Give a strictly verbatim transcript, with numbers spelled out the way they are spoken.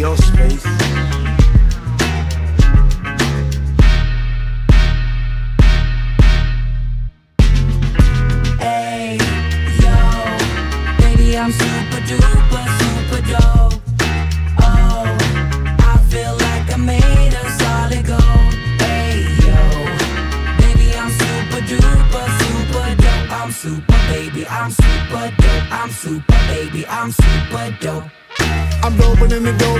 your space. Hey, yo, baby, I'm super duper, super dope. Oh, I feel like I made of solid gold. Hey, yo, baby, I'm super duper, super dope. I'm super, baby, I'm super dope. I'm super, baby, I'm super dope. I'm opening the door.